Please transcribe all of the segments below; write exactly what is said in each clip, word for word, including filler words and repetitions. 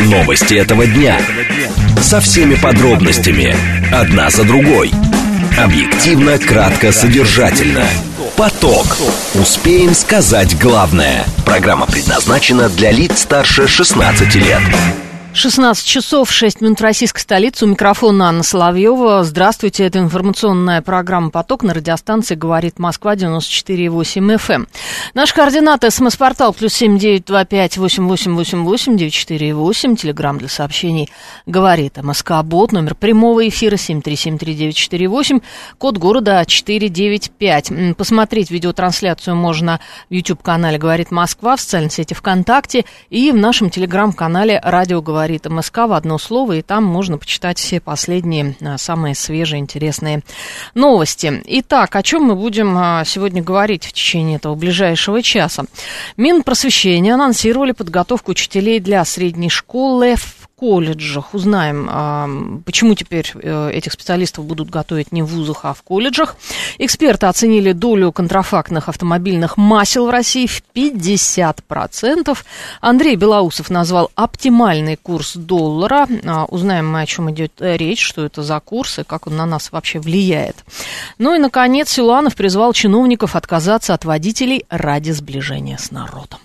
Новости этого дня. Со всеми подробностями. Одна за другой. Объективно, кратко, содержательно. Поток. Успеем сказать главное. Программа предназначена для лиц старше шестнадцати лет. шестнадцать часов шесть минут в российской столице. У микрофона Анна Соловьева. Здравствуйте, это информационная программа «Поток» на радиостанции «Говорит Москва» девяносто четыре и восемь эф эм. Наш координат СМС-портал плюс семь девять два пять восемь восемь восемь восемь девять четыре восемь. Телеграмм для сообщений «Говорит МСК-бот». Номер прямого эфира семь три семь три девять четыре восемь. Код города четыре девять пять. Посмотреть видеотрансляцию можно в YouTube-канале «Говорит Москва», в социальной сети ВКонтакте и в нашем телеграм-канале «Радио Говорит МСК» в одно слово, и там можно почитать все последние, самые свежие, интересные новости. Итак, о чем мы будем сегодня говорить в течение этого ближайшего часа? Минпросвещения анонсировали подготовку учителей для средней школы в колледжах. Узнаем, почему теперь этих специалистов будут готовить не в вузах, а в колледжах. Эксперты оценили долю контрафактных автомобильных масел в России в пятьдесят процентов. Андрей Белоусов назвал оптимальный курс доллара. Узнаем мы, о чем идет речь, что это за курс и как он на нас вообще влияет. Ну и, наконец, Силуанов призвал чиновников отказаться от водителей ради сближения с народом.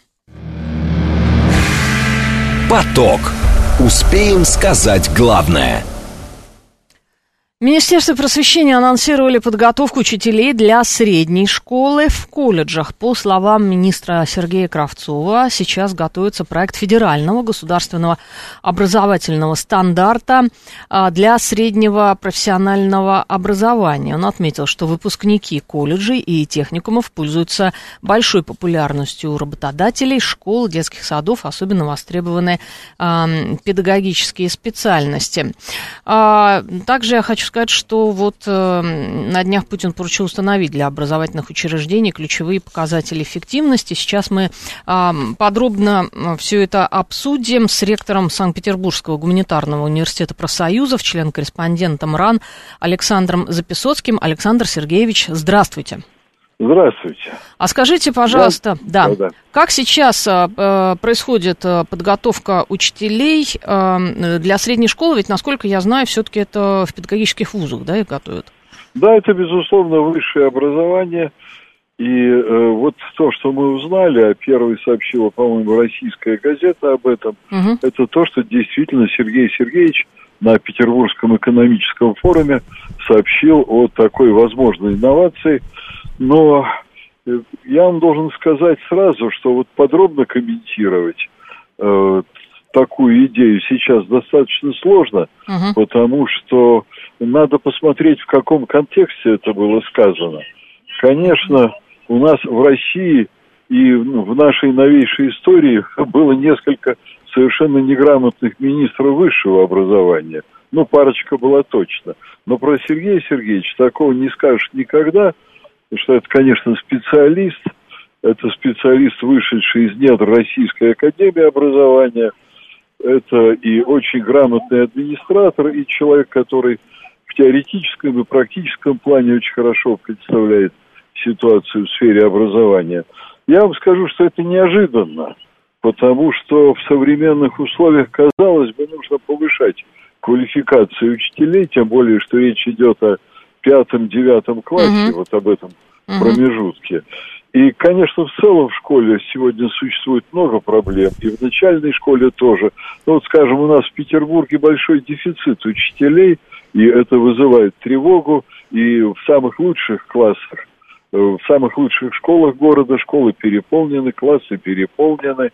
Поток. Успеем сказать главное. Министерство просвещения анонсировали подготовку учителей для средней школы в колледжах. По словам министра Сергея Кравцова, сейчас готовится проект федерального государственного образовательного стандарта для среднего профессионального образования. Он отметил, что выпускники колледжей и техникумов пользуются большой популярностью у работодателей, школ, детских садов, особенно востребованы педагогические специальности. Также я хочу сказать, что вот э, на днях Путин поручил установить для образовательных учреждений ключевые показатели эффективности. Сейчас мы э, подробно э, все это обсудим с ректором Санкт-Петербургского гуманитарного университета профсоюзов, член-корреспондентом РАН Александром Записоцким. Александр Сергеевич, здравствуйте. Здравствуйте. А скажите, пожалуйста, да, да, да. как сейчас э, происходит э, подготовка учителей э, для средней школы? Ведь, насколько я знаю, все-таки это в педагогических вузах, да, их готовят? Да, это, безусловно, высшее образование. И э, вот то, что мы узнали, а первой сообщила, по-моему, российская газета об этом, угу. Это то, что действительно Сергей Сергеевич на Петербургском экономическом форуме сообщил о такой возможной инновации. Но я вам должен сказать сразу, что вот подробно комментировать э, такую идею сейчас достаточно сложно, uh-huh. потому что надо посмотреть, в каком контексте это было сказано. Конечно, у нас в России и в нашей новейшей истории было несколько совершенно неграмотных министров высшего образования. Ну, парочка была точно. Но про Сергея Сергеевича такого не скажешь никогда, потому что это, конечно, специалист, это специалист, вышедший из недр Российской академии образования, это и очень грамотный администратор, и человек, который в теоретическом и практическом плане очень хорошо представляет ситуацию в сфере образования. Я вам скажу, что это неожиданно, потому что в современных условиях, казалось бы, нужно повышать квалификацию учителей, тем более, что речь идет о пятом-девятом классе, uh-huh. вот об этом uh-huh. промежутке. И, конечно, в целом в школе сегодня существует много проблем, и в начальной школе тоже. Ну, вот, скажем, у нас в Петербурге большой дефицит учителей, и это вызывает тревогу, и в самых лучших классах, в самых лучших школах города школы переполнены, классы переполнены,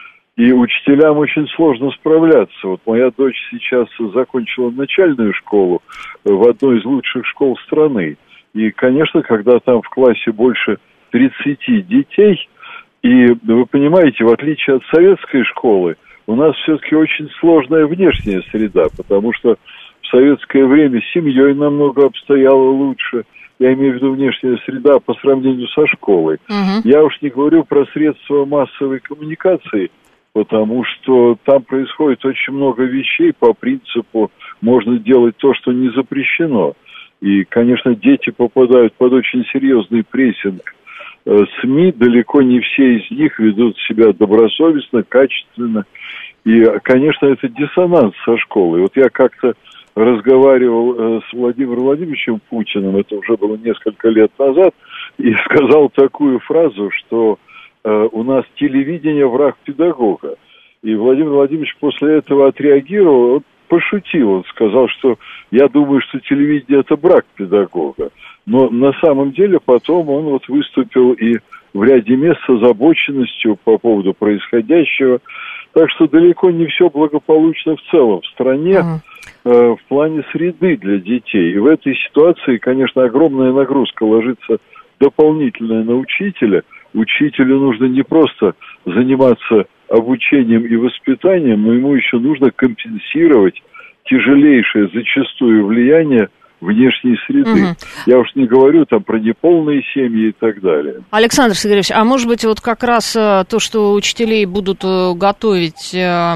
и учителям очень сложно справляться. Вот моя дочь сейчас закончила начальную школу в одной из лучших школ страны. И, конечно, когда там в классе больше тридцати детей, и вы понимаете, в отличие от советской школы, у нас все-таки очень сложная внешняя среда, потому что в советское время с семьей намного обстояло лучше. Я имею в виду внешняя среда по сравнению со школой. Uh-huh. Я уж не говорю про средства массовой коммуникации, потому что там происходит очень много вещей по принципу «можно делать то, что не запрещено». И, конечно, дети попадают под очень серьезный прессинг СМИ, далеко не все из них ведут себя добросовестно, качественно. И, конечно, это диссонанс со школой. Вот я как-то разговаривал с Владимиром Владимировичем Путиным, это уже было несколько лет назад, и сказал такую фразу, что э, у нас телевидение враг педагога. И Владимир Владимирович после этого отреагировал, он пошутил, он сказал, что я думаю, что телевидение это брак педагога. Но на самом деле потом он вот выступил и в ряде мест с озабоченностью по поводу происходящего. Так что далеко не все благополучно в целом в стране uh-huh. э, в плане среды для детей. И в этой ситуации, конечно, огромная нагрузка ложится дополнительная на учителя. Учителю нужно не просто заниматься обучением и воспитанием, но ему еще нужно компенсировать тяжелейшее зачастую влияние внешней среды. Угу. Я уж не говорю там про неполные семьи и так далее. Александр Сергеевич, а может быть вот как раз то, что учителей будут готовить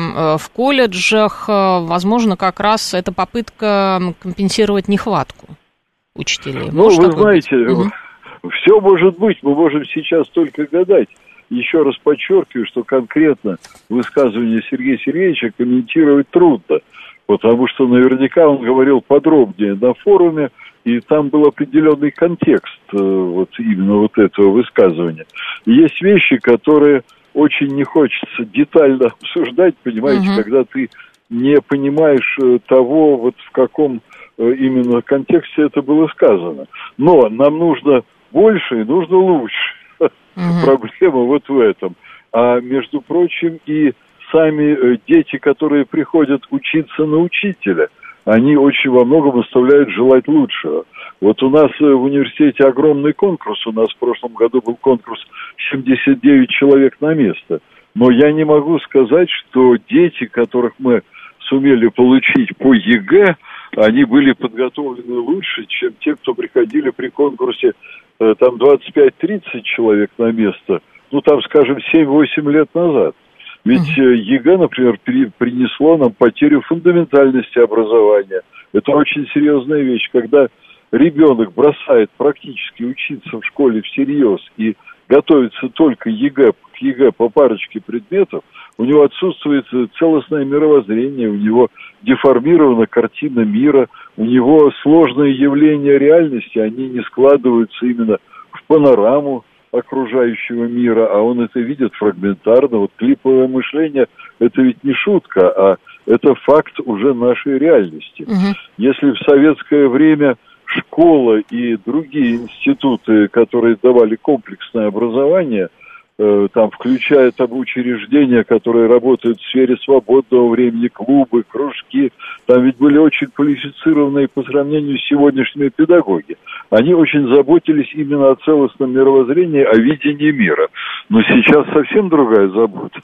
в колледжах, возможно, как раз это попытка компенсировать нехватку учителей? Ну, может, вы знаете, угу. все может быть, мы можем сейчас только гадать. Еще раз подчеркиваю, что конкретно высказывание Сергея Сергеевича комментировать трудно, потому что наверняка он говорил подробнее на форуме, и там был определенный контекст вот именно вот этого высказывания. И есть вещи, которые очень не хочется детально обсуждать, понимаете, угу. когда ты не понимаешь того, вот в каком именно контексте это было сказано. Но нам нужно больше и нужно лучше. Uh-huh. Проблема вот в этом. А между прочим, и сами дети, которые приходят учиться на учителя, они очень во многом оставляют желать лучшего. Вот у нас в университете огромный конкурс. У нас в прошлом году был конкурс семьдесят девять человек на место. Но я не могу сказать, что дети, которых мы сумели получить по ЕГЭ, они были подготовлены лучше, чем те, кто приходили при конкурсе там двадцать пять тридцать человек на место, ну там, скажем, семь-восемь лет назад. Ведь uh-huh. ЕГЭ, например, при, принесло нам потерю фундаментальности образования. Это очень серьезная вещь, когда ребенок бросает практически учиться в школе всерьез и готовится только ЕГЭ, к ЕГЭ по парочке предметов, у него отсутствует целостное мировоззрение, у него деформирована картина мира, у него сложные явления реальности, они не складываются именно в панораму окружающего мира, а он это видит фрагментарно. Вот клиповое мышление – это ведь не шутка, а это факт уже нашей реальности. Угу. Если в советское время школа и другие институты, которые давали комплексное образование, там, включая там учреждения, которые работают в сфере свободного времени, клубы, кружки, там ведь были очень квалифицированные по сравнению с сегодняшними педагоги. Они очень заботились именно о целостном мировоззрении, о видении мира. Но сейчас совсем другая забота.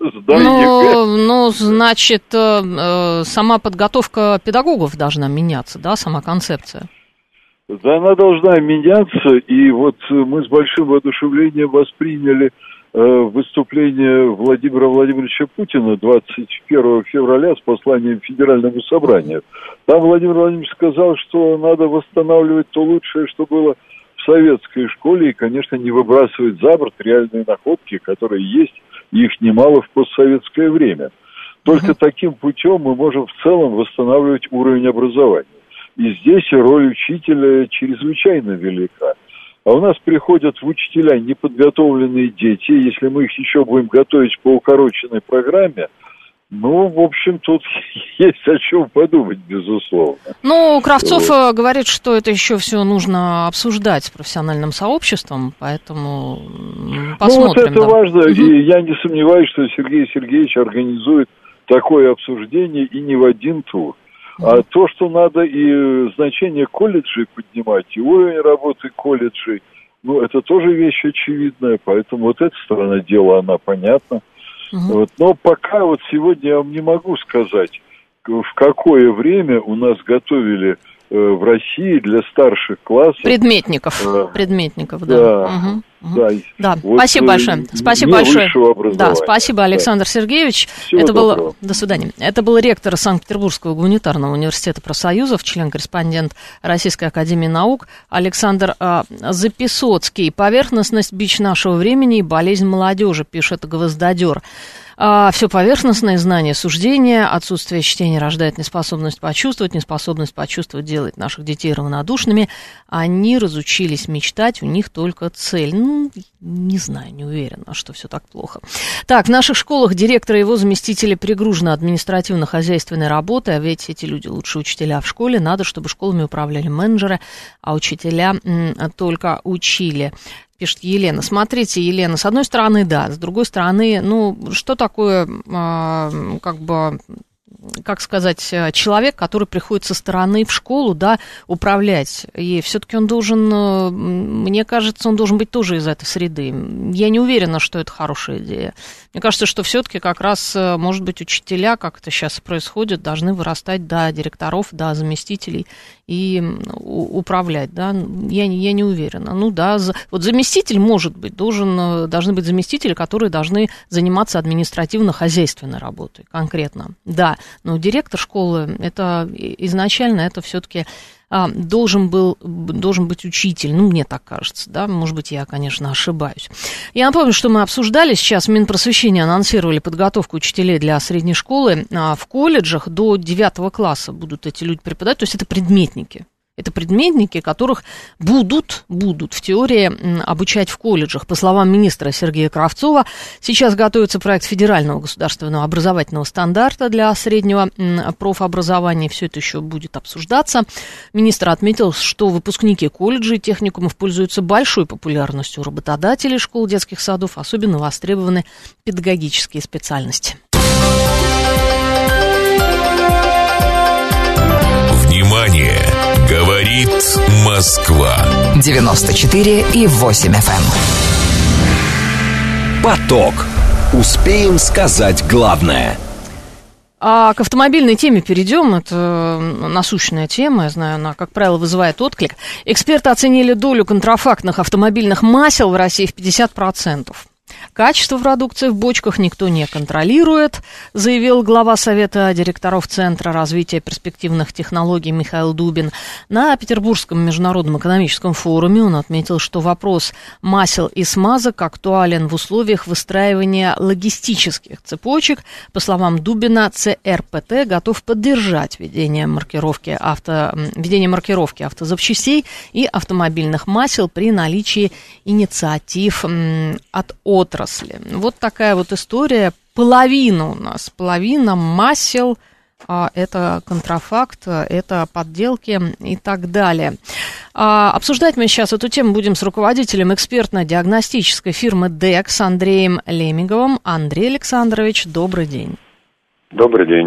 Ну, ну, значит, сама подготовка педагогов должна меняться, да, сама концепция? Да, она должна меняться, и вот мы с большим воодушевлением восприняли выступление Владимира Владимировича Путина двадцать первого февраля с посланием Федеральному собранию. Там Владимир Владимирович сказал, что надо восстанавливать то лучшее, что было в советской школе, и, конечно, не выбрасывать за борт реальные находки, которые есть, и их немало в постсоветское время. Только uh-huh. таким путем мы можем в целом восстанавливать уровень образования. И здесь роль учителя чрезвычайно велика. А у нас приходят в учителя неподготовленные дети, если мы их еще будем готовить по укороченной программе, ну, в общем, тут есть о чем подумать, безусловно. Ну, Кравцов вот. говорит, что это еще все нужно обсуждать с профессиональным сообществом, поэтому посмотрим. Ну, вот это да. важно, угу. и я не сомневаюсь, что Сергей Сергеевич организует такое обсуждение и не в один тур. А то, что надо и значение колледжей поднимать, и уровень работы колледжей, ну, это тоже вещь очевидная, поэтому вот эта сторона дела, она понятна. Uh-huh. Вот. Но пока вот сегодня я вам не могу сказать, в какое время у нас готовили э, в России для старших классов... Предметников, э, предметников, да. Да, uh-huh. да. да. Вот, спасибо большое. Спасибо большое. Да, спасибо, Александр да. Сергеевич. Всего Это доброго. было... До свидания. Это был ректор Санкт-Петербургского гуманитарного университета профсоюзов, член-корреспондент Российской академии наук Александр э, Записоцкий. Поверхностность — бич нашего времени и болезнь молодежи, пишет Гвоздодер. А, все поверхностное, знание, суждение, отсутствие чтения рождает неспособность почувствовать, неспособность почувствовать делает наших детей равнодушными. Они разучились мечтать, у них только цель. Ну, не знаю, не уверена, что все так плохо. Так, в наших школах директор и его заместители перегружены административно-хозяйственной работой, а ведь эти люди лучшие учителя в школе. Надо, чтобы школами управляли менеджеры, а учителя м, только учили. Пишет Елена. Смотрите, Елена, с одной стороны, да, с другой стороны, ну, что такое, э, как бы, как сказать, человек, который приходит со стороны в школу, да, управлять, и все-таки он должен, мне кажется, он должен быть тоже из этой среды. Я не уверена, что это хорошая идея. Мне кажется, что все-таки как раз, может быть, учителя, как это сейчас происходит, должны вырастать до директоров, до заместителей и управлять, да, я, я не уверена. Ну да, за, вот заместитель, может быть, должен, должны быть заместители, которые должны заниматься административно-хозяйственной работой конкретно, да, но директор школы, это изначально это все-таки а, должен был, должен быть учитель, ну, мне так кажется, да, может быть, я, конечно, ошибаюсь. Я напомню, что мы обсуждали, сейчас Минпросвещение анонсировали подготовку учителей для средней школы, а в колледжах до девятого класса будут эти люди преподавать, то есть это предметники. Это предметники, которых будут, будут в теории обучать в колледжах. По словам министра Сергея Кравцова, сейчас готовится проект федерального государственного образовательного стандарта для среднего профобразования. Все это еще будет обсуждаться. Министр отметил, что выпускники колледжей и техникумов пользуются большой популярностью у работодателей школ, детских садов. Особенно востребованы педагогические специальности. Внимание! Говорит Москва. девяносто четыре и восемь эф эм. Поток. Успеем сказать главное. А к автомобильной теме перейдем. Это насущная тема, я знаю, она, как правило, вызывает отклик. Эксперты оценили долю контрафактных автомобильных масел в России в пятьдесят процентов. Качество продукции в бочках никто не контролирует, заявил глава Совета директоров Центра развития перспективных технологий Михаил Дубин. На Петербургском международном экономическом форуме он отметил, что вопрос масел и смазок актуален в условиях выстраивания логистических цепочек. По словам Дубина, Цэ Эр Пэ Тэ готов поддержать введение маркировки, авто, введение маркировки автозапчастей и автомобильных масел при наличии инициатив от отрасли. Вот такая вот история. Половина у нас, половина масел, а, это контрафакт, это подделки и так далее. А, обсуждать мы сейчас эту тему будем с руководителем экспертно-диагностической фирмы ДЭКС Андреем Лемиговым. Андрей Александрович, добрый день. Добрый день.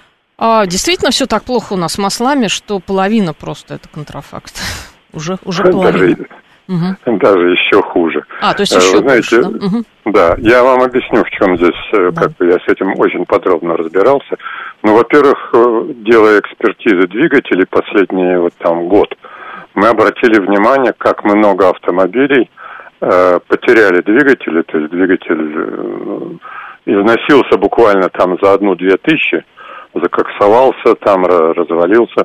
А, действительно все так плохо у нас с маслами, что половина просто это контрафакт. Уже, уже половина. Угу. Даже еще хуже. А, то есть еще Вы знаете, хуже, да? Угу. Да, я вам объясню, в чем здесь, да. Как бы я с этим очень подробно разбирался. Ну, во-первых, делая экспертизы двигателей последний вот там год, мы обратили внимание, как много автомобилей э, потеряли двигатели, то есть двигатель э, износился буквально там за одну-две тысячи, закоксовался, там развалился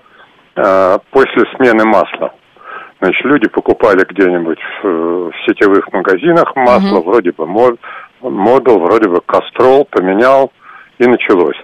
э, после смены масла. Значит, люди покупали где-нибудь в, в сетевых магазинах масло, uh-huh. вроде бы модул, вроде бы Кастрол, поменял, и началось.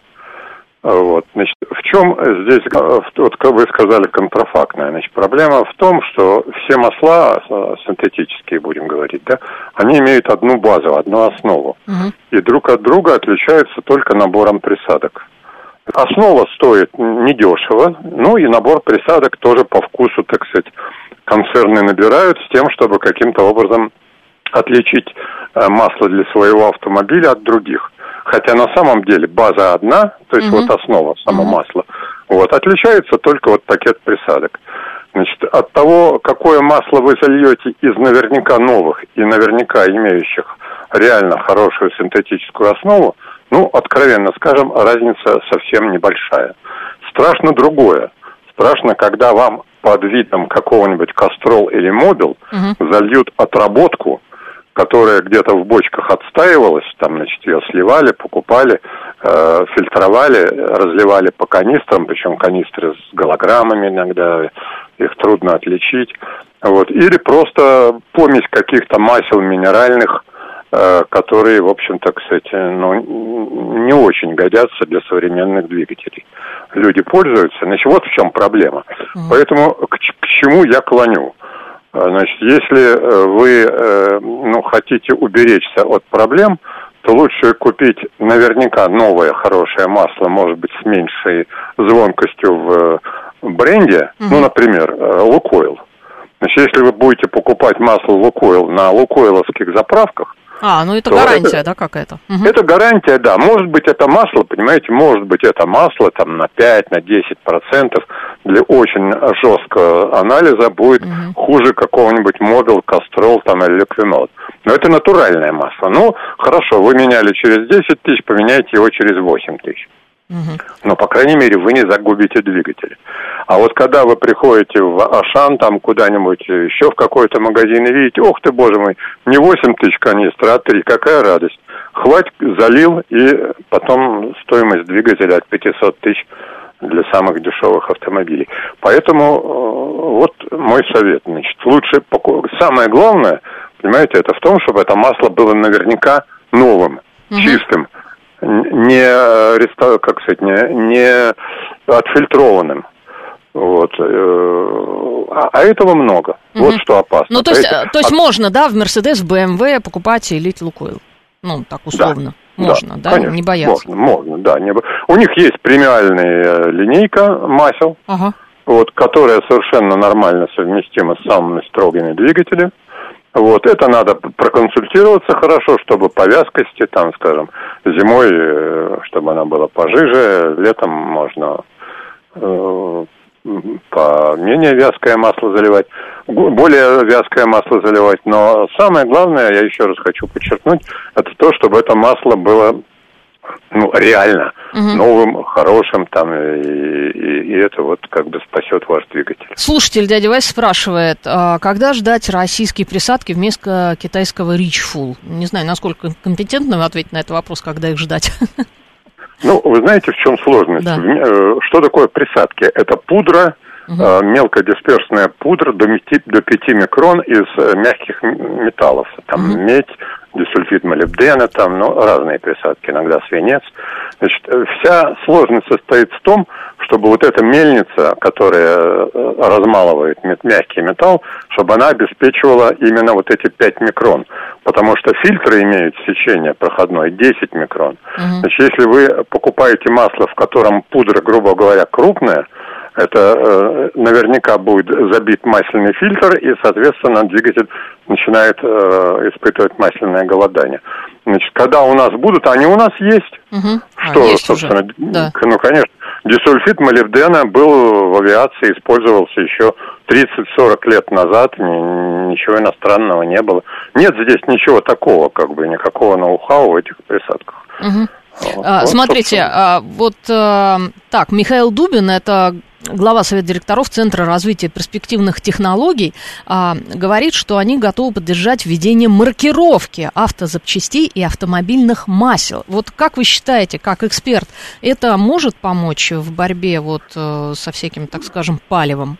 Вот. Значит, в чем здесь, вот как вы сказали, контрафактная? Значит, проблема в том, что все масла, синтетические, будем говорить, да, они имеют одну базу, одну основу. Uh-huh. И друг от друга отличаются только набором присадок. Основа стоит недешево, ну и набор присадок тоже по вкусу, так сказать, концерны набирают с тем, чтобы каким-то образом отличить э, масло для своего автомобиля от других. Хотя на самом деле база одна, то есть uh-huh. вот основа, само uh-huh. масло, вот, отличается только вот пакет присадок. Значит, от того, какое масло вы зальете из наверняка новых и наверняка имеющих реально хорошую синтетическую основу, ну, откровенно скажем, разница совсем небольшая. Страшно другое. Страшно, когда вам под видом какого-нибудь Кастрол или Мобил uh-huh. зальют отработку, которая где-то в бочках отстаивалась, там, значит, ее сливали, покупали, э, фильтровали, разливали по канистрам, причем канистры с голограммами иногда, их трудно отличить. Вот. Или просто помесь каких-то масел минеральных, которые, в общем-то, кстати, ну, не очень годятся для современных двигателей. Люди пользуются, значит, вот в чем проблема. Mm-hmm. Поэтому к, к чему я клоню? Значит, если вы, ну, хотите уберечься от проблем, то лучше купить наверняка новое хорошее масло, может быть, с меньшей звонкостью в бренде, mm-hmm. ну, например, Лукойл. Значит, если вы будете покупать масло Лукойл на лукойловских заправках, А, ну это гарантия, это, да, какая-то? Угу. Это гарантия, да. Может быть, это масло, понимаете, может быть, это масло там на пять, на десять процентов для очень жесткого анализа будет угу. хуже какого-нибудь Мобил, Кастрол там или Ликвинол. Но это натуральное масло. Ну, хорошо, вы меняли через десять тысяч, поменяйте его через восемь тысяч. Угу. Но, по крайней мере, вы не загубите двигатель. А вот когда вы приходите в Ашан, там куда-нибудь еще в какой-то магазин и видите, ох ты, боже мой, не восемь тысяч канистр, а три, какая радость. Хватит, залил, и потом стоимость двигателя от пятьсот тысяч для самых дешевых автомобилей. Поэтому вот мой совет. Значит, лучше, самое главное, понимаете, это в том, чтобы это масло было наверняка новым, угу. чистым. Не, как сказать, не, не отфильтрованным. Вот. А, а этого много. Угу. Вот что опасно. Ну, то есть, Эти... то есть можно, да, в Мерседес, в бэ эм вэ покупать и лить Лукойл? Ну, так условно. Да. Можно, да, конечно, не бояться. Можно, можно, да. Не... У них есть премиальная линейка масел, ага. вот, которая совершенно нормально совместима с самыми строгими двигателями. Вот, это надо проконсультироваться хорошо, чтобы по вязкости, там, скажем, зимой, чтобы она была пожиже, летом можно э, по менее вязкое масло заливать, более вязкое масло заливать, но самое главное, я еще раз хочу подчеркнуть, это то, чтобы это масло было, ну, реально угу. новым, хорошим, там, и, и, и это вот как бы спасет ваш двигатель. Слушатель дядя Вася спрашивает, а когда ждать российские присадки вместо китайского Rich Full? Не знаю, насколько компетентно вы ответить на этот вопрос, когда их ждать. Ну, вы знаете, в чем сложность? Да. Что такое присадки? Это пудра, угу. мелкодисперсная пудра до пяти микрон из мягких металлов. Там угу. медь, дисульфид молибдена, там, ну, разные присадки, иногда свинец. Значит, вся сложность состоит в том, чтобы вот эта мельница, которая размалывает мягкий металл, чтобы она обеспечивала именно вот эти пять микрон. Потому что фильтры имеют сечение проходное десять микрон. Uh-huh. Значит, если вы покупаете масло, в котором пудра, грубо говоря, крупная, это э, наверняка будет забит масляный фильтр, и, соответственно, двигатель начинает э, испытывать масляное голодание. Значит, когда у нас будут, они у нас есть. Угу. Что, а, есть собственно, уже. Да. Ну, конечно, дисульфид молибдена был в авиации, использовался еще тридцать-сорок лет назад, ничего иностранного не было. Нет здесь ничего такого, как бы, никакого ноу-хау в этих присадках. Угу. Вот, а, вот, смотрите, а, вот а, так, Михаил Дубин, это глава Совета директоров Центра развития перспективных технологий, а, говорит, что они готовы поддержать введение маркировки автозапчастей и автомобильных масел. Вот как вы считаете, как эксперт, это может помочь в борьбе вот со всяким, так скажем, палевом?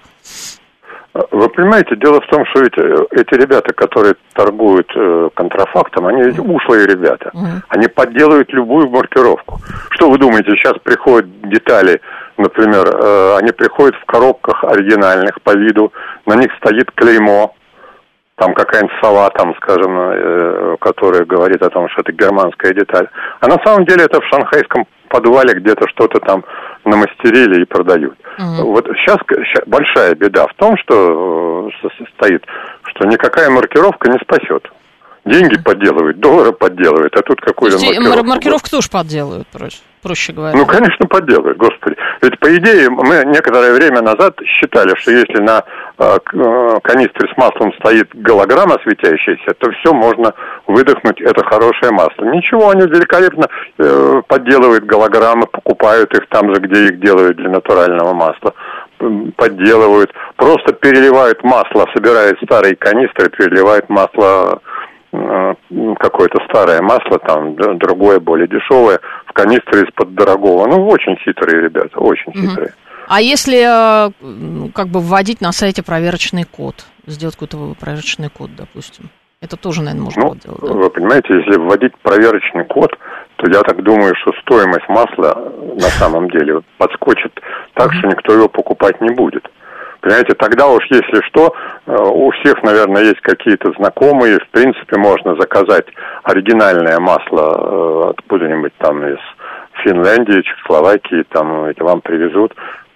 Вы понимаете, дело в том, что эти, эти ребята, которые торгуют э, контрафактом, они ведь ушлые ребята. Uh-huh. Они подделывают любую маркировку. Что вы думаете, сейчас приходят детали, например, э, они приходят в коробках оригинальных по виду, на них стоит клеймо, там какая-нибудь сова, там, скажем, э, которая говорит о том, что это германская деталь. А на самом деле это в шанхайском подвале где-то что-то там намастерили и продают. Uh-huh. Вот сейчас, сейчас большая беда в том, что состоит, что никакая маркировка не спасет. Деньги uh-huh. подделывают, доллары подделывают, а тут какую-то маркировку. Маркировку тоже подделывают, проще, проще говоря. Ну, конечно, подделывают, господи. Ведь, по идее, мы некоторое время назад считали, что если на э, канистре с маслом стоит голограмма светящаяся, то все, можно выдохнуть, это хорошее масло. Ничего, они великолепно э, подделывают голограммы, покупают их там же, где их делают для натурального масла. Подделывают, просто переливают масло, собирают старые канистры, переливают масло, какое-то старое масло, там, другое, более дешевое, в канистре из-под дорогого. Ну, очень хитрые ребята, очень угу. хитрые. А если как бы вводить на сайте проверочный код, сделать какой-то проверочный код, допустим? Это тоже, наверное, можно ну, делать. Да? Вы понимаете, если вводить проверочный код, то я так думаю, что стоимость масла на самом деле подскочит так, что никто его покупать не будет. Понимаете, тогда уж если что, у всех, наверное, есть какие-то знакомые, в принципе, можно заказать оригинальное масло откуда-нибудь там из Финляндии, Чехословакии, там это вам привезут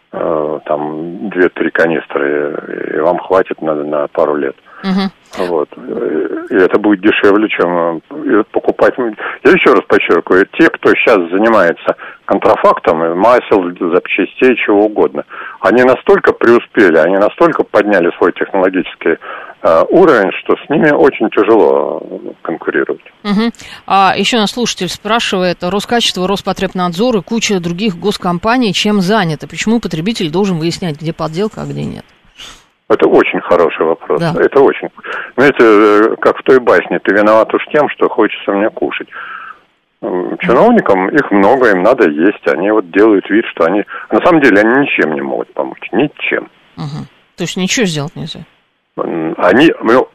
там две-три канистры, и вам хватит на, на пару лет. Угу. Вот. И это будет дешевле, чем покупать. Я еще раз подчеркиваю, те, кто сейчас занимается контрафактом, масел, запчастей, чего угодно, они настолько преуспели, они настолько подняли свой технологический э, уровень, что с ними очень тяжело конкурировать. Угу. А еще нас слушатель спрашивает, Роскачество, Роспотребнадзор и куча других госкомпаний чем заняты? Почему потребитель должен выяснять, где подделка, а где нет? Это очень хороший вопрос. Да. Это очень. Знаете, как в той басне, ты виноват уж тем, что хочется мне кушать. Чиновникам их много, им надо есть. Они вот делают вид, что они... На самом деле они ничем не могут помочь. Ничем. Угу. То есть ничего сделать нельзя? Они...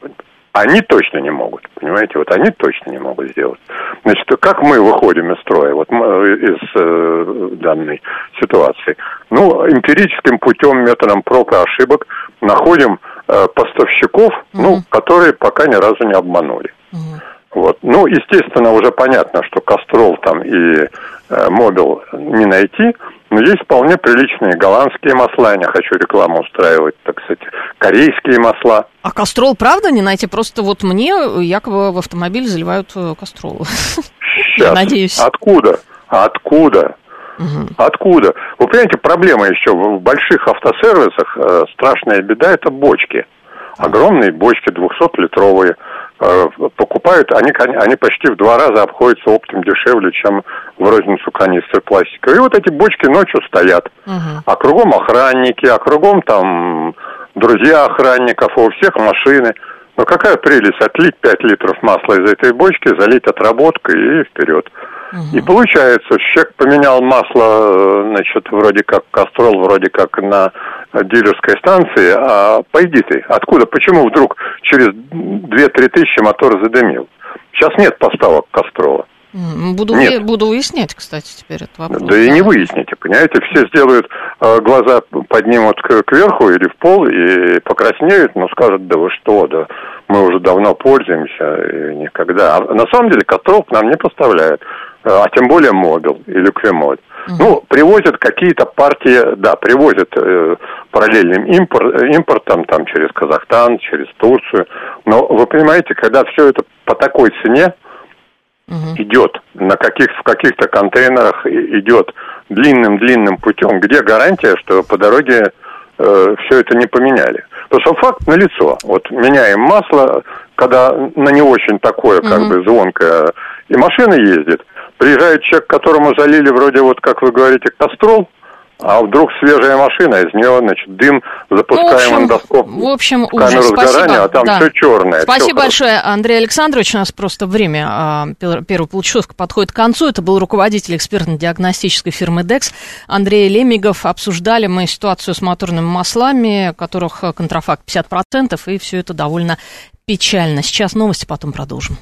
Они точно не могут, понимаете, вот они точно не могут сделать. Значит, как мы выходим из строя, вот из э, данной ситуации? Ну, эмпирическим путем, методом проб и ошибок находим э, поставщиков, uh-huh. ну, которые пока ни разу не обманули. Uh-huh. Вот. Ну, естественно, уже понятно, что Кастрол там и э, Мобил не найти, но есть вполне приличные голландские масла, я не хочу рекламу устраивать, так сказать, корейские масла. А Кастрол, правда, не найти? Просто вот мне якобы в автомобиль заливают Кастрол. Сейчас. Надеюсь. Откуда? Откуда? Угу. Откуда? Вы понимаете, проблема еще в больших автосервисах, э, страшная беда, это бочки. Огромные бочки, двухсотлитровые. Э, покупают, они, они почти в два раза обходятся оптом дешевле, чем в розницу канистры пластиковые. И вот эти бочки ночью стоят. Угу. А кругом охранники, а кругом там друзья охранников, а у всех машины. Ну какая прелесть, отлить пять литров масла из этой бочки, залить отработкой и вперед. Угу. И получается, человек поменял масло, значит, вроде как Кастрол, вроде как на дилерской станции, а пойди ты, откуда, почему вдруг через две-три тысячи мотор задымил? Сейчас нет поставок Кастрола. Буду, нет. буду выяснять, кстати, теперь этот вопрос. Да и не выясните, понимаете, все сделают, глаза поднимут кверху или в пол и покраснеют, но скажут, да вы что, да мы уже давно пользуемся и никогда. А на самом деле Кастрол к нам не поставляет. А тем более Мобил или Квемоль. Uh-huh. Ну, привозят какие-то партии, да, привозят э, параллельным импор, импортом, там, через Казахстан, через Турцию. Но вы понимаете, когда все это по такой цене uh-huh. идет, на каких, в каких-то контейнерах идет длинным-длинным путем, где гарантия, что по дороге э, все это не поменяли? Потому что факт налицо. Вот меняем масло, когда на не очень такое, как uh-huh. бы, звонкое, и машина ездит. Приезжает человек, которому залили вроде вот, как вы говорите, Кастрол, а вдруг свежая машина, из нее, значит, дым, запускаем эндоскоп в общем, в камеру ужас. сгорания, Спасибо. а там да. все черное. Спасибо все большое, хорошо. Андрей Александрович. У нас просто время, первая получасовка подходит к концу. Это был руководитель экспертно-диагностической фирмы «Декс» Андрей Лемигов. Обсуждали мы ситуацию с моторными маслами, у которых контрафакт пятьдесят процентов, и все это довольно печально. Сейчас новости, потом продолжим.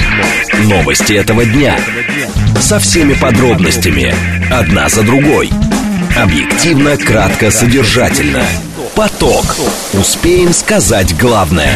Новости этого дня. Со всеми подробностями. Одна за другой. Объективно, кратко, содержательно. Поток. Успеем сказать главное.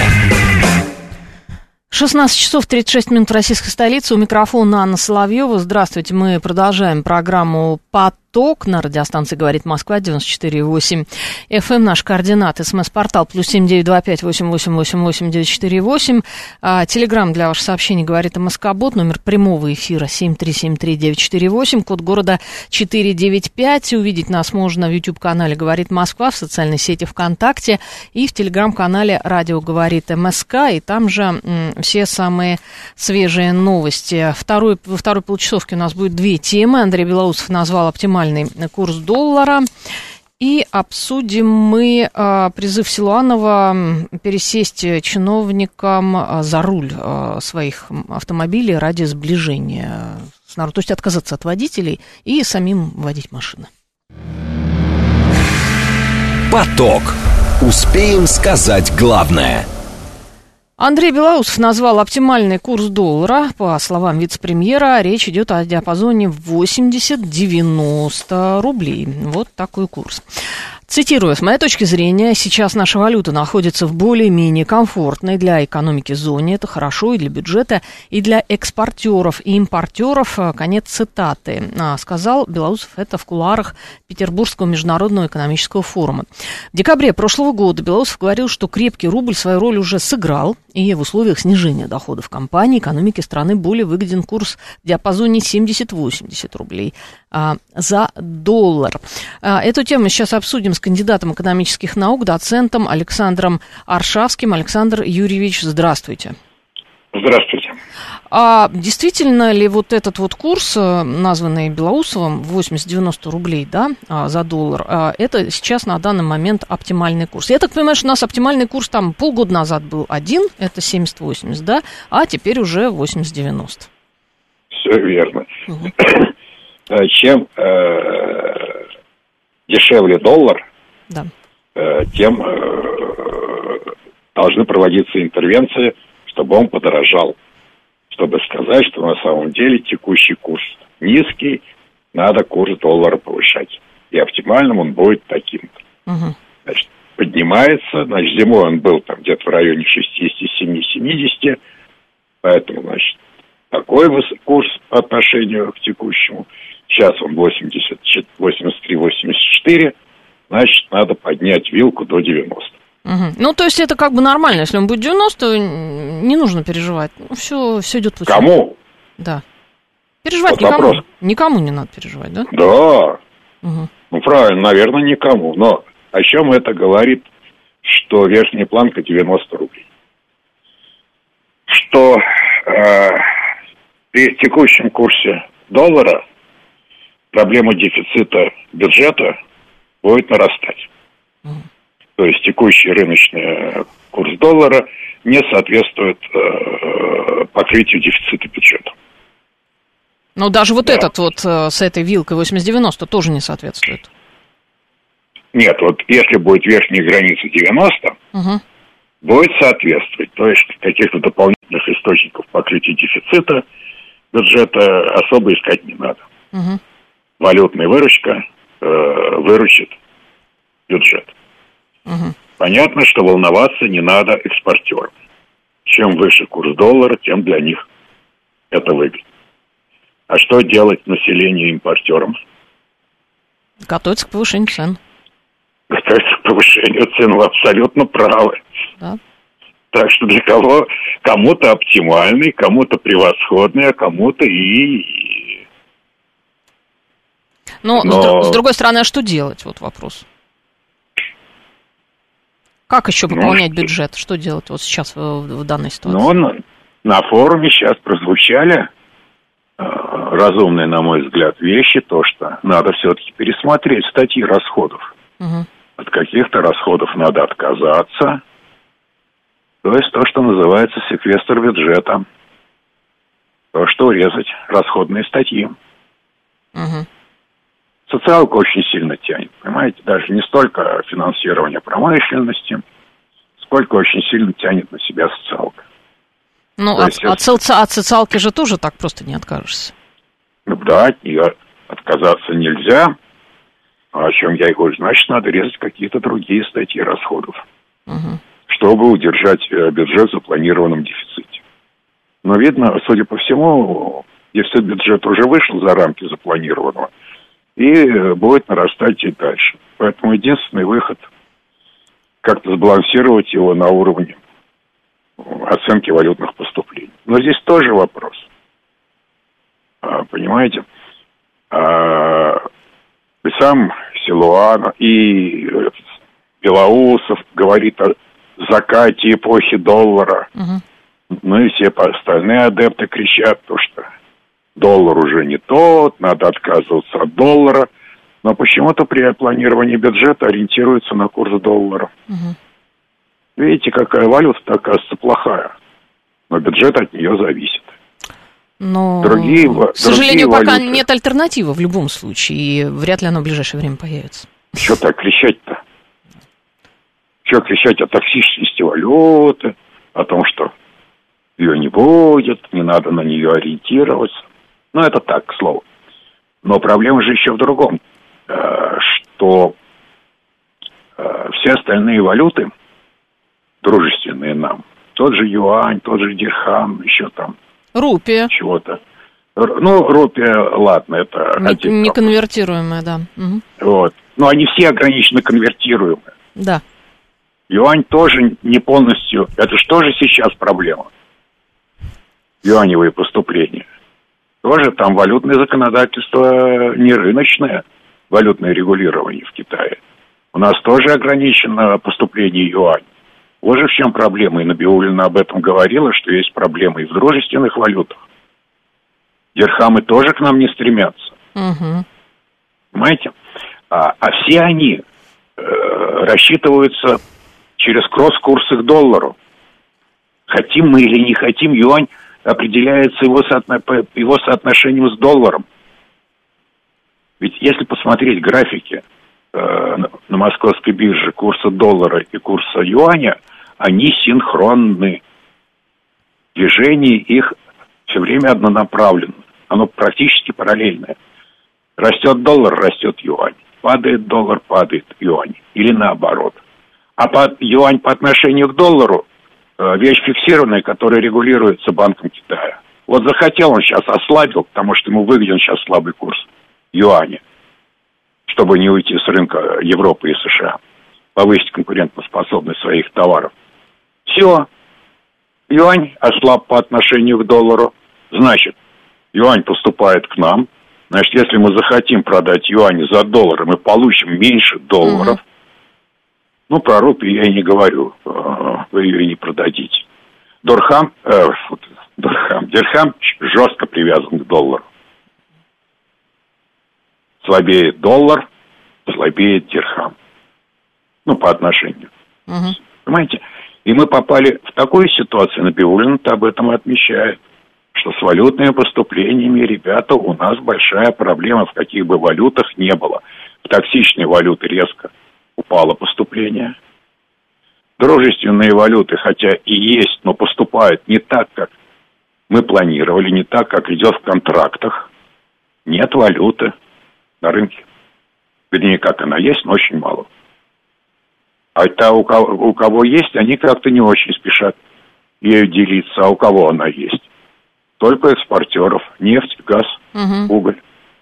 шестнадцать часов тридцать шесть минут в российской столице. У микрофона Анна Соловьева. Здравствуйте. Мы продолжаем программу «Поток» на радиостанции «Говорит Москва», девяносто четыре и восемь эф эм. Наш координат. СМС-портал плюс семь девять два пять восемь восемь восемь восемь девять четыре восемь. Телеграмм для ваших сообщений «Говорит МСК-бот». Номер прямого эфира семь три семь три девять четыре восемь. Код города четыре девять пять. Увидеть нас можно в YouTube-канале «Говорит Москва», в социальной сети ВКонтакте и в Телеграм-канале «Радио говорит МСК». И там же м, все самые свежие новости. Второй, во второй полчасовке у нас будет две темы. Андрей Белоусов назвал оптимальный курс доллара. И обсудим мы э, призыв Силуанова пересесть чиновникам э, за руль э, своих автомобилей ради сближения с народом. То есть отказаться от водителей и самим водить машины. Поток. Успеем сказать главное. Андрей Белоусов назвал оптимальный курс доллара. По словам вице-премьера, речь идет о диапазоне восемьдесят-девяносто рублей. Вот такой курс. Цитирую, с моей точки зрения, сейчас наша валюта находится в более-менее комфортной для экономики зоне. Это хорошо и для бюджета, и для экспортеров, и импортеров. Конец цитаты. Сказал Белоусов это в кулуарах Петербургского международного экономического форума. В декабре прошлого года Белоусов говорил, что крепкий рубль свою роль уже сыграл, и в условиях снижения доходов компании экономике страны более выгоден курс в диапазоне семьдесят-восемьдесят рублей а, за доллар. А, эту тему сейчас обсудим с кандидатом экономических наук, доцентом Александром Аршавским. Александр Юрьевич, здравствуйте. Здравствуйте. А действительно ли вот этот вот курс, названный Белоусовым, восемьдесят-девяносто рублей, да, за доллар, это сейчас на данный момент оптимальный курс? Я так понимаю, что у нас оптимальный курс там полгода назад был один, это семьдесят-восемьдесят, да, а теперь уже восемьдесят-девяносто. Все верно. Угу. Чем э, дешевле доллар, да. э, тем э, должны проводиться интервенции, чтобы он подорожал. Чтобы сказать, что на самом деле текущий курс низкий, надо курс доллара повышать. И оптимальным он будет таким-то. Угу. Значит, поднимается, значит, зимой он был там где-то в районе шестьдесят семь - семьдесят, поэтому, значит, такой курс по отношению к текущему. Сейчас он восемьдесят, восемьдесят три - восемьдесят четыре, значит, надо поднять вилку до девяноста. Угу. Ну, то есть это как бы нормально. Если он будет девяносто, не нужно переживать. Все, все идет путем. Кому? Да. Переживать вот никому. Вопрос. Никому не надо переживать, да? Да. Угу. Ну, правильно, наверное, никому. Но о чем это говорит, что верхняя планка девяносто рублей? Что э, при текущем курсе доллара проблема дефицита бюджета будет нарастать. Угу. То есть текущий рыночный курс доллара не соответствует э, покрытию дефицита бюджета. Но даже вот да. этот вот э, с этой вилкой восемьдесят-девяносто тоже не соответствует. Нет, вот если будет верхняя граница девяносто, угу. будет соответствовать. То есть каких-то дополнительных источников покрытия дефицита бюджета особо искать не надо. Угу. Валютная выручка э, выручит бюджет. Угу. Понятно, что волноваться не надо экспортерам. Чем выше курс доллара, тем для них это выгодно. А что делать населению и импортерам? Готовиться к повышению цен. Готовиться к повышению цен, вы абсолютно правы. Да. Так что для кого? Кому-то оптимальный, кому-то превосходный, а кому-то и... Но, Но... С другой стороны, а что делать? Вот вопрос. Как еще пополнять ну, бюджет? Что делать вот сейчас в, в данной ситуации? Ну, на, на форуме сейчас прозвучали э, разумные, на мой взгляд, вещи, то, что надо все-таки пересмотреть статьи расходов. Угу. От каких-то расходов надо отказаться. То есть то, что называется секвестр бюджета. То, что урезать расходные статьи. Угу. Социалка очень сильно тянет, понимаете? Даже не столько финансирование промышленности, сколько очень сильно тянет на себя социалка. Ну, от, есть, от, соци... от социалки же тоже так просто не откажешься. Ну, да, от нее отказаться нельзя. О чем я и говорю, значит, надо резать какие-то другие статьи расходов, угу. чтобы удержать бюджет в запланированном дефиците. Но видно, судя по всему, дефицит бюджета уже вышел за рамки запланированного и будет нарастать и дальше. Поэтому единственный выход – как-то сбалансировать его на уровне оценки валютных поступлений. Но здесь тоже вопрос. Понимаете? И сам Силуанов, и Белоусов говорит о закате эпохи доллара. Угу. Ну и все остальные адепты кричат, то, что доллар уже не тот, надо отказываться от доллара. Но почему-то при планировании бюджета ориентируются на курс доллара. Угу. Видите, какая валюта-то, оказывается, плохая. Но бюджет от нее зависит. Но, другие, к сожалению, другие пока валюты... нет альтернативы в любом случае, и вряд ли она в ближайшее время появится. Что так кричать-то? Что кричать о токсичности валюты, о том, что ее не будет, не надо на нее ориентироваться. Ну, это так, к слову. Но проблема же еще в другом, что все остальные валюты, дружественные нам, тот же юань, тот же дирхам, еще там... Рупия. Чего-то. Ну, рупия, ладно, это... Не, не конвертируемая, да. Угу. Вот. Но они все ограниченно конвертируемые. Да. Юань тоже не полностью... Это же тоже сейчас проблема. Юаневые поступления. Тоже там валютное законодательство не рыночное, валютное регулирование в Китае. У нас тоже ограничено поступление юань. Вот же в чем проблема. И Набиуллина об этом говорила, что есть проблемы и в дружественных валютах. Дирхамы тоже к нам не стремятся. Угу. Понимаете? А, а все они э, рассчитываются через кросс-курсы к доллару. Хотим мы или не хотим, юань определяется его, соотно... его соотношением с долларом. Ведь если посмотреть графики э, на московской бирже курса доллара и курса юаня, они синхронны. Движение их все время однонаправленно. Оно практически параллельное. Растет доллар, растет юань. Падает доллар, падает юань. Или наоборот. А по, юань по отношению к доллару вещь фиксированная, которая регулируется Банком Китая. Вот захотел он сейчас, ослабил, потому что ему выгоден сейчас слабый курс юаня, чтобы не уйти с рынка Европы и США, повысить конкурентоспособность своих товаров. Все. Юань ослаб по отношению к доллару. Значит, юань поступает к нам. Значит, если мы захотим продать юань за доллар, мы получим меньше долларов. Mm-hmm. Ну, про рупию я и не говорю. Вы ее и не продадите. Дирхам, э, дирхам, дирхам жестко привязан к доллару. Слабеет доллар, слабеет дирхам. Ну, по отношению. Uh-huh. Понимаете? И мы попали в такую ситуацию, Набиуллина-то об этом отмечает, что с валютными поступлениями, ребята, у нас большая проблема, в каких бы валютах не было. В токсичной валюты резко упало поступление. Дружественные валюты, хотя и есть, но поступают не так, как мы планировали, не так, как идет в контрактах. Нет валюты на рынке. Вернее, как она есть, но очень мало. А та, у кого, у кого есть, они как-то не очень спешат ею делиться. А у кого она есть? Только экспортеров. Нефть, газ, угу. уголь.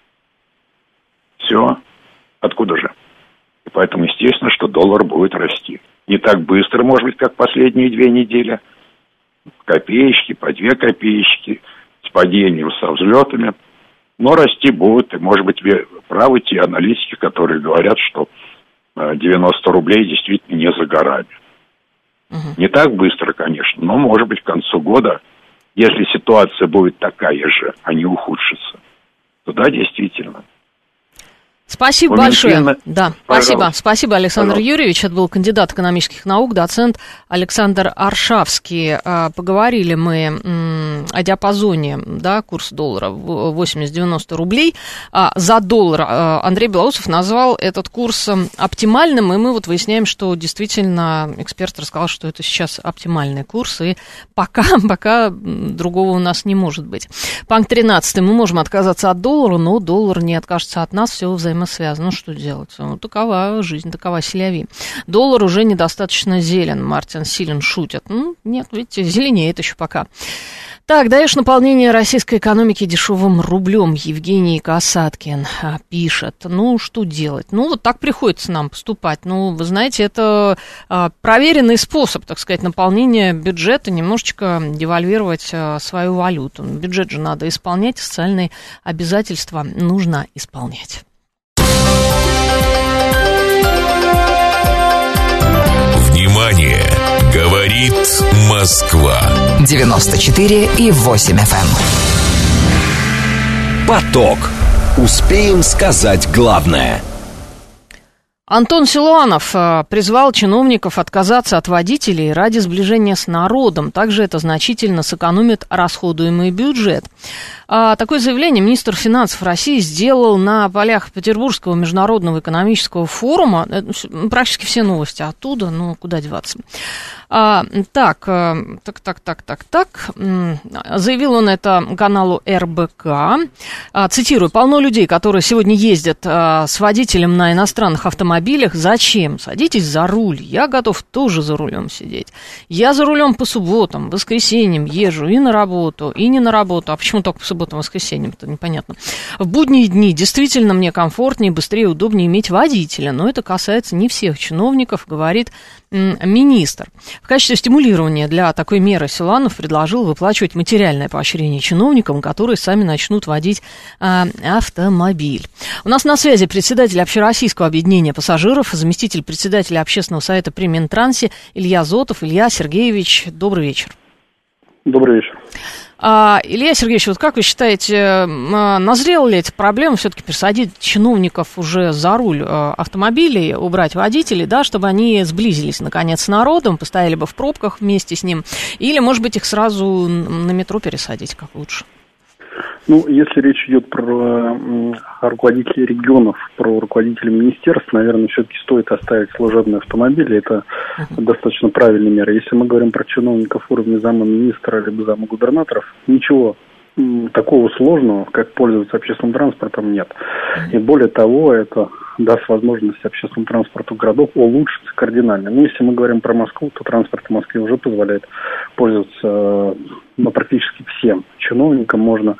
Все. Откуда же? И поэтому, естественно, что доллар будет расти. Не так быстро, может быть, как последние две недели. Копеечки, по две копеечки, с падением, со взлетами. Но расти будет. И, может быть, правы те аналитики, которые говорят, что девяносто рублей действительно не за горами. Угу. Не так быстро, конечно, но, может быть, к концу года, если ситуация будет такая же, а не ухудшится, то да, действительно. Спасибо большое. Да, спасибо. Спасибо, Александр Пожалуйста. Юрьевич. Это был кандидат экономических наук, доцент Александр Аршавский. Поговорили мы о диапазоне, да, курса доллара восемьдесят-девяносто рублей. За доллар Андрей Белоусов назвал этот курс оптимальным, и мы вот выясняем, что действительно эксперт рассказал, что это сейчас оптимальный курс, и пока, пока другого у нас не может быть. Панк тринадцатый. Мы можем отказаться от доллара, но доллар не откажется от нас, все взаимосвязано. Связано. Ну, что делать? Ну, такова жизнь, такова селяви. Доллар уже недостаточно зелен. Мартин Силен шутит. Ну, нет, видите, зеленеет еще пока. Так, даешь наполнение российской экономики дешевым рублем. Евгений Касаткин пишет. Ну, что делать? Ну, вот так приходится нам поступать. Ну, вы знаете, это а, проверенный способ, так сказать, наполнения бюджета, немножечко девальвировать а, свою валюту. Бюджет же надо исполнять, социальные обязательства нужно исполнять. Внимание! Говорит Москва. девяносто четыре и восемь эф эм. Поток. Успеем сказать главное. Антон Силуанов призвал чиновников отказаться от водителей ради сближения с народом. Также это значительно сэкономит расходуемый бюджет. Такое заявление министр финансов России сделал на полях Петербургского международного экономического форума. Практически все новости оттуда, ну куда деваться. А, так, так, так, так, так, так. Заявил он это каналу эр бэ ка. А, цитирую: «Полно людей, которые сегодня ездят а, с водителем на иностранных автомобилях. Зачем? Садитесь за руль. Я готов тоже за рулем сидеть. Я за рулем по субботам, воскресеньям езжу и на работу, и не на работу. А почему только по субботам, воскресеньям-то непонятно. В будние дни действительно мне комфортнее, быстрее, удобнее иметь водителя. Но это касается не всех чиновников», говорит министр. В качестве стимулирования для такой меры Силуанов предложил выплачивать материальное поощрение чиновникам, которые сами начнут водить а, автомобиль. У нас на связи председатель Общероссийского объединения пассажиров, заместитель председателя Общественного совета при Минтрансе Илья Зотов. Илья Сергеевич, добрый вечер. Добрый вечер. А, Илья Сергеевич, вот как вы считаете, назрела ли эта проблема все-таки пересадить чиновников уже за руль автомобилей, убрать водителей, да, чтобы они сблизились, наконец, с народом, постояли бы в пробках вместе с ним, или, может быть, их сразу на метро пересадить, как лучше? Ну, если речь идет про руководителей регионов, про руководителей министерств, наверное, все-таки стоит оставить служебные автомобили. Это uh-huh. достаточно правильная мера. Если мы говорим про чиновников уровня замминистра либо замгубернаторов, ничего такого сложного, как пользоваться общественным транспортом, нет. И более того, это даст возможность общественному транспорту городов улучшиться кардинально. Но если мы говорим про Москву, то транспорт в Москве уже позволяет пользоваться ну, практически всем чиновникам. Можно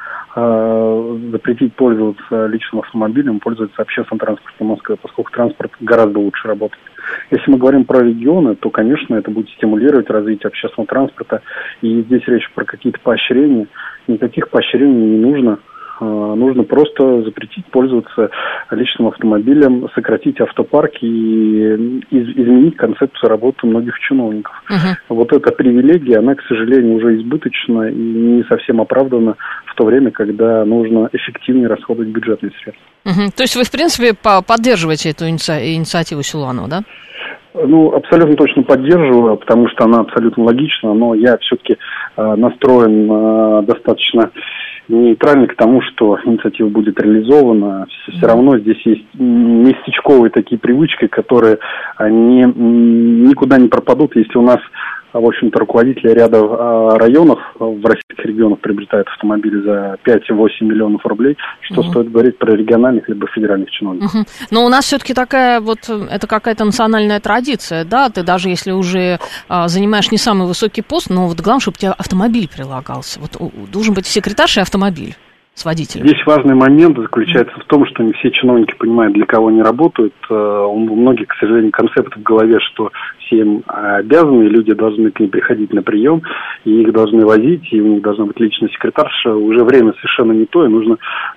э, запретить пользоваться личным автомобилем, пользоваться общественным транспортом Москвы, поскольку транспорт гораздо лучше работает. Если мы говорим про регионы, то, конечно, это будет стимулировать развитие общественного транспорта. И здесь речь про какие-то поощрения. Никаких поощрений не нужно. Нужно просто запретить пользоваться личным автомобилем, сократить автопарк и изменить концепцию работы многих чиновников. Uh-huh. Вот эта привилегия, она, к сожалению, уже избыточна и не совсем оправдана в то время, когда нужно эффективнее расходовать бюджетные средства. Uh-huh. То есть вы, в принципе, поддерживаете эту иници... инициативу Силуанова, да? Ну, абсолютно точно поддерживаю, потому что она абсолютно логична, но я все-таки э, настроен э, достаточно нейтрально к тому, что инициатива будет реализована. Все, все равно здесь есть местечковые такие привычки, которые они никуда не пропадут, если у нас, в общем-то, руководители ряда районов в российских регионах приобретают автомобили за пять-восемь миллионов рублей, что угу. стоит говорить про региональных либо федеральных чиновников. Угу. Но у нас все-таки такая вот, это какая-то национальная традиция, да, ты даже если уже а, занимаешь не самый высокий пост, но вот главное, чтобы у тебя автомобиль прилагался. Вот должен быть секретарша и автомобиль с водителем. Здесь важный момент заключается в том, что не все чиновники понимают, для кого они работают. У многих, к сожалению, концепт в голове, что все им обязаны, и люди должны к ним приходить на прием, и их должны возить, и у них должна быть личная секретарша. Уже время совершенно не то, и нужно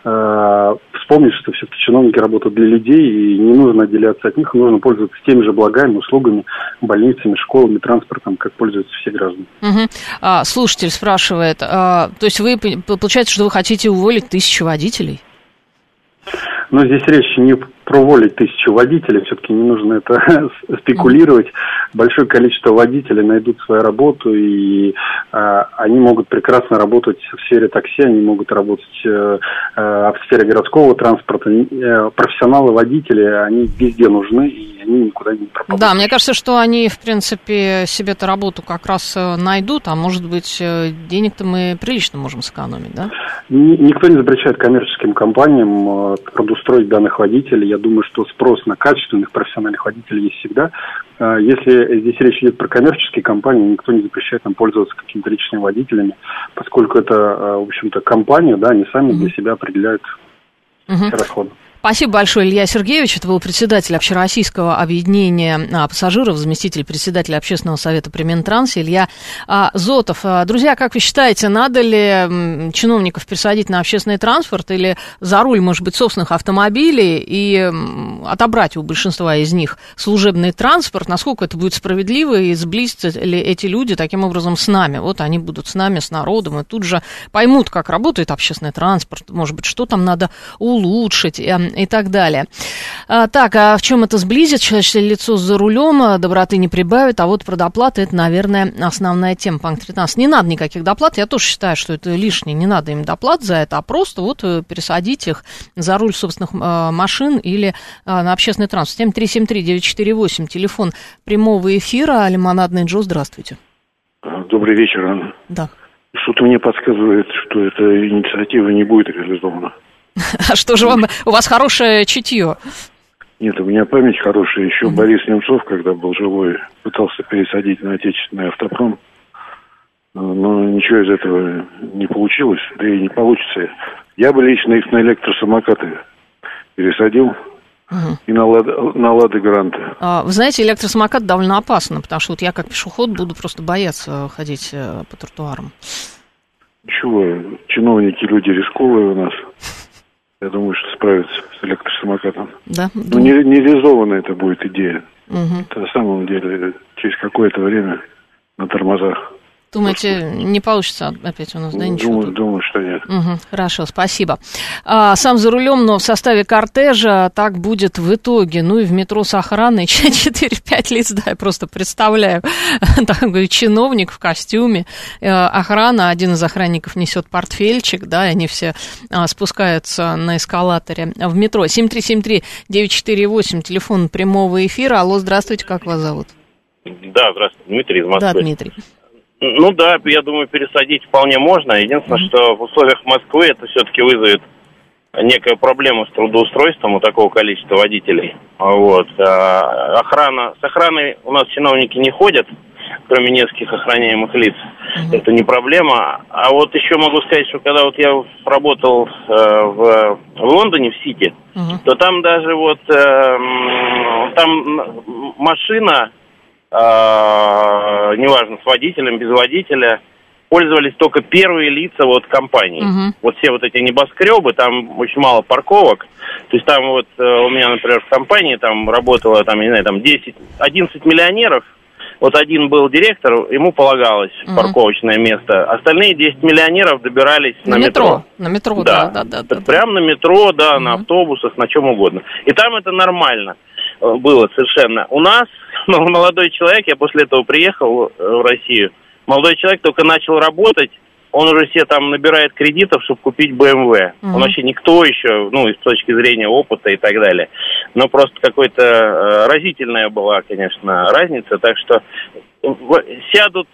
э, вспомнить, что все-таки чиновники работают для людей, и не нужно отделяться от них, нужно пользоваться теми же благами, услугами, больницами, школами, транспортом, как пользуются все граждане. Угу. А, слушатель спрашивает, а, то есть вы, получается, что вы хотите уволить тысячу водителей? Но здесь речь не про уволить тысячу водителей, все-таки не нужно это спекулировать. Большое количество водителей найдут свою работу, и э, они могут прекрасно работать в сфере такси, они могут работать э, э, в сфере городского транспорта. Э, профессионалы-водители, они везде нужны, и они никуда не пропадут. Да, мне кажется, что они, в принципе, себе-то работу как раз найдут, а может быть, денег-то мы прилично можем сэкономить, да? Никто не запрещает коммерческим компаниям э, трудоустроить данных водителей. Я думаю, что спрос на качественных профессиональных водителей есть всегда. Если здесь речь идет про коммерческие компании, никто не запрещает нам пользоваться какими-то личными водителями, поскольку это, в общем-то, компания, да, они сами для себя определяют все расходы. Спасибо большое, Илья Сергеевич. Это был председатель Общероссийского объединения пассажиров, заместитель председателя Общественного совета при Минтрансе Илья Зотов. Друзья, как вы считаете, надо ли чиновников пересадить на общественный транспорт или за руль, может быть, собственных автомобилей и отобрать у большинства из них служебный транспорт? Насколько это будет справедливо и сблизятся ли эти люди таким образом с нами? Вот они будут с нами, с народом, и тут же поймут, как работает общественный транспорт, может быть, что там надо улучшить и так далее. А, так, а в чем это сблизит? Человеческое лицо за рулем доброты не прибавит, а вот про доплаты это, наверное, основная тема. Панк тринадцать. Не надо никаких доплат, я тоже считаю, что это лишнее, не надо им доплат за это, а просто вот пересадить их за руль собственных э, машин или э, на общественный транспорт. семь три семь три девять четыре восемь, телефон прямого эфира. Лимонадный Джо, здравствуйте. Добрый вечер, Анна. Да. Что-то мне подсказывает, что эта инициатива не будет реализована. А что же вам, у вас хорошее чутье? Нет, у меня память хорошая. Еще mm-hmm. Борис Немцов, когда был живой, пытался пересадить на отечественный автопром. Но ничего из этого не получилось, да и не получится. Я бы лично их на электросамокаты пересадил. Угу. И на, лад, на Лады Гранты. А, вы знаете, электросамокат довольно опасно, потому что вот я как пешеход буду просто бояться ходить по тротуарам. Чего? Чиновники, люди рисковые у нас. Я думаю, что справятся с электросамокатом. Да? Но не, не реализована это будет идея. Угу. Это на самом деле через какое-то время на тормозах. Думаете, не получится опять у нас, да, ничего? Думаю, думаю, что нет. Угу, хорошо, спасибо. А, сам за рулем, но в составе кортежа так будет в итоге. Ну и в метро с охраной четыре-пять лиц, да, я просто представляю. Такой чиновник в костюме, охрана, один из охранников несет портфельчик, да, и они все а, спускаются на эскалаторе в метро. семь три семь три девять четыре восемь, телефон прямого эфира. Алло, здравствуйте, как вас зовут? Да, здравствуйте, Дмитрий из Москвы. Да, Дмитрий. Ну да, я думаю, пересадить вполне можно. Единственное, mm-hmm. что в условиях Москвы это все-таки вызовет некую проблему с трудоустройством у такого количества водителей. Вот. А охрана, с охраной у нас чиновники не ходят, кроме нескольких охраняемых лиц. Mm-hmm. Это не проблема. А вот еще могу сказать, что когда вот я работал э, в, в Лондоне, в Сити, mm-hmm. то там даже вот э, там машина... Uh, неважно, с водителем, без водителя, пользовались только первые лица вот компании. Uh-huh. Вот все вот эти небоскребы, там очень мало парковок. То есть там вот uh, у меня, например, в компании там работало, там, не знаю, там десять-одиннадцать миллионеров. Вот один был директор, ему полагалось uh-huh. парковочное место. Остальные десять миллионеров добирались на, на метро. метро. На метро, да. да, да, да, да. Прямо на метро, да, uh-huh. на автобусах, на чем угодно. И там это нормально было совершенно. У нас молодой человек, я после этого приехал в Россию, молодой человек только начал работать, он уже себе там набирает кредитов, чтобы купить бэ эм вэ. Mm-hmm. Он вообще никто еще, ну, с точки зрения опыта и так далее. Но просто какой-то э, разительная была, конечно, разница, так что сядут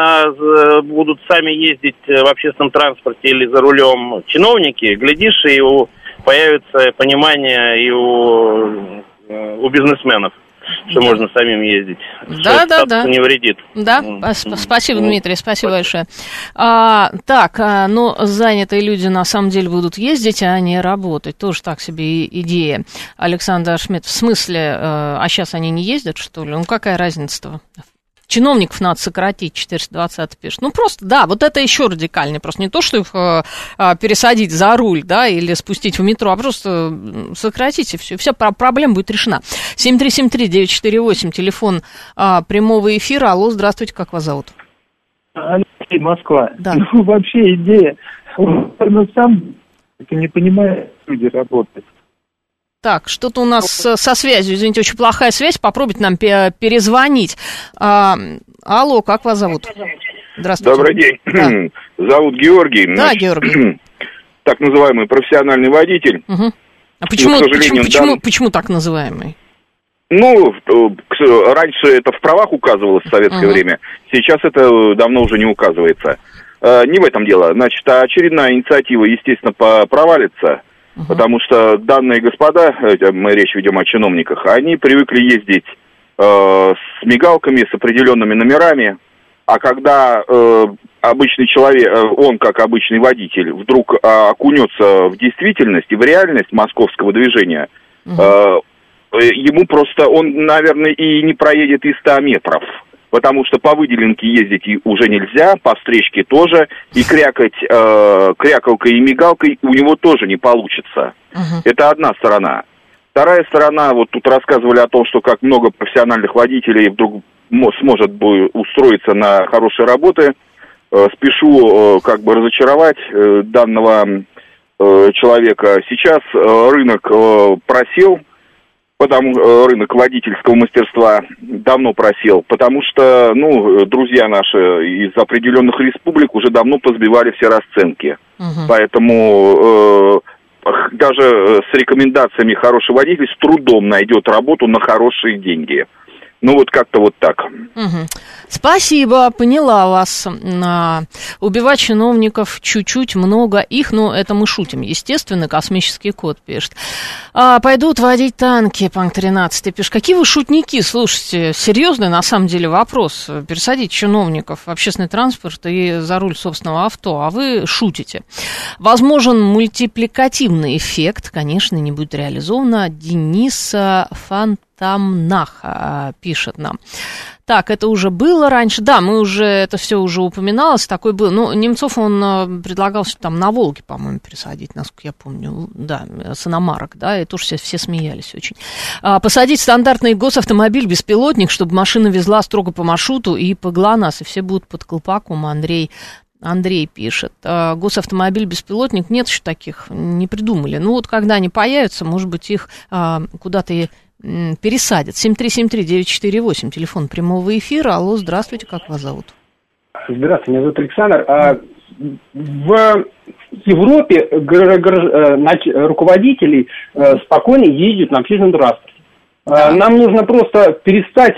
на, будут сами ездить в общественном транспорте или за рулем чиновники, глядишь, и у, появится понимание и у, у бизнесменов, что да. можно самим ездить. Да, да, да. Не вредит. Да, mm. спасибо, Дмитрий, спасибо, спасибо. большое. А, так, а, ну, занятые люди на самом деле будут ездить, а не работать. Тоже так себе идея. Александр Шмидт, в смысле, а сейчас они не ездят, что ли? Ну, какая разница-то? Чиновников надо сократить, четыреста двадцать пишет. Ну, просто, да, вот это еще радикальнее. Просто не то, что их э, пересадить за руль, да, или спустить в метро, а просто сократите все, вся проблема будет решена. семь три семь три девять четыре восемь, телефон э, прямого эфира. Алло, здравствуйте, как вас зовут? Алексей, Москва. Да. Ну, вообще идея, он сам не понимает, как люди работают. Так, что-то у нас со связью, извините, очень плохая связь, попробуйте нам перезвонить. А, алло, как вас зовут? Здравствуйте. Добрый день. Да. Зовут Георгий. Да, Значит, Георгий. Так называемый профессиональный водитель. Угу. А почему, Но, почему, почему, дан... почему так называемый? Ну, раньше это в правах указывалось в советское uh-huh. время, сейчас это давно уже не указывается. Не в этом дело. Значит, очередная инициатива, естественно, провалится. Uh-huh. Потому что данные господа, мы речь ведем о чиновниках, они привыкли ездить э, с мигалками, с определенными номерами, а когда э, обычный человек, он как обычный водитель, вдруг э, окунется в действительность и в реальность московского движения, uh-huh. э, ему просто, он, наверное, и не проедет и ста метров. Потому что по выделенке ездить уже нельзя, по встречке тоже, и крякать э, крякалкой и мигалкой у него тоже не получится. Uh-huh. Это одна сторона. Вторая сторона, вот тут рассказывали о том, что как много профессиональных водителей вдруг сможет устроиться на хорошие работы. Э, спешу э, как бы разочаровать э, данного человека. Сейчас рынок просел, потому рынок водительского мастерства давно просел, потому что, ну, друзья наши из определенных республик уже давно позбивали все расценки. Угу. Поэтому э, даже с рекомендациями хороший водитель с трудом найдет работу на хорошие деньги. Ну, вот как-то вот так. Угу. Спасибо, поняла вас. А, убивать чиновников чуть-чуть, много их, но это мы шутим. Естественно, космический код пишет. А, пойдут водить танки, Панк тринадцать пишет. Какие вы шутники, слушайте, серьезный на самом деле вопрос. Пересадить чиновников в общественный транспорт и за руль собственного авто, а вы шутите. Возможен мультипликативный эффект, конечно, не будет реализовано. Денис Фант Тамнаха пишет нам. Так, это уже было раньше. Да, мы уже, это все уже упоминалось, такой был. Ну, Немцов, он предлагал, что там на Волге, по-моему, пересадить, насколько я помню. Да, с иномарок, да, и тоже все, все смеялись очень. А, посадить стандартный госавтомобиль-беспилотник, чтобы машина везла строго по маршруту и по ГЛОНАСС, и все будут под колпаком. Андрей Андрей пишет. Госавтомобиль-беспилотник, нет еще таких, не придумали. Ну, вот когда они появятся, может быть, их а, куда-то и пересадят. семь три семь три девять четыре восемь, телефон прямого эфира. Алло, здравствуйте, как вас зовут? Здравствуйте, меня зовут Александр. В Европе руководители спокойно ездят на общественном транспорте. Да. Нам нужно просто перестать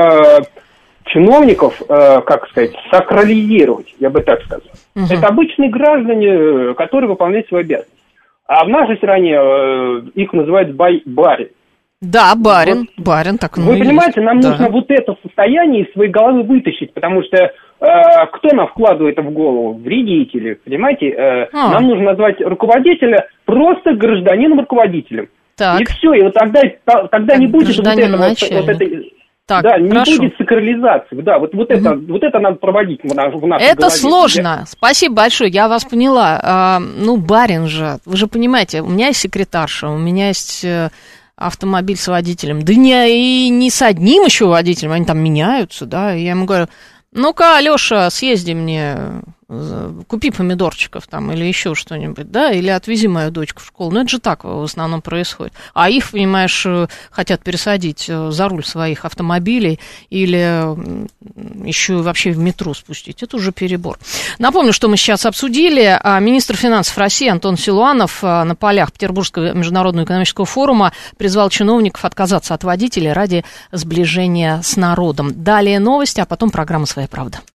чиновников, как сказать, сакрализировать, я бы так сказал. Угу. Это обычные граждане, которые выполняют свои обязанности. А в нашей стране их называют барин. Да, барин, вот. барин, так Вы понимаете, есть. нам да. нужно вот это состояние из своей головы вытащить, потому что э, кто нам вкладывает это в голову? Вредители, понимаете? Э, а. Нам нужно назвать руководителя просто гражданином-руководителем. Так. И все, и вот тогда, тогда не будет вот этого, вот это, так, да, не прошу. будет сакрализации. Да, вот, вот, угу. это, вот это надо проводить в нашей голове. Это сложно. Я... Спасибо большое, я вас поняла. А, ну, барин же, вы же понимаете, у меня есть секретарша, у меня есть... автомобиль с водителем, да не, и не с одним еще водителем, они там меняются, да, и я ему говорю, ну-ка, Алёша, съезди мне, купи помидорчиков там или еще что-нибудь, да, или отвези мою дочку в школу. Ну, это же так в основном происходит. А их, понимаешь, хотят пересадить за руль своих автомобилей или еще вообще в метро спустить. Это уже перебор. Напомню, что мы сейчас обсудили. Министр финансов России Антон Силуанов на полях Петербургского международного экономического форума призвал чиновников отказаться от водителей ради сближения с народом. Далее новости, а потом программа «Своя правда».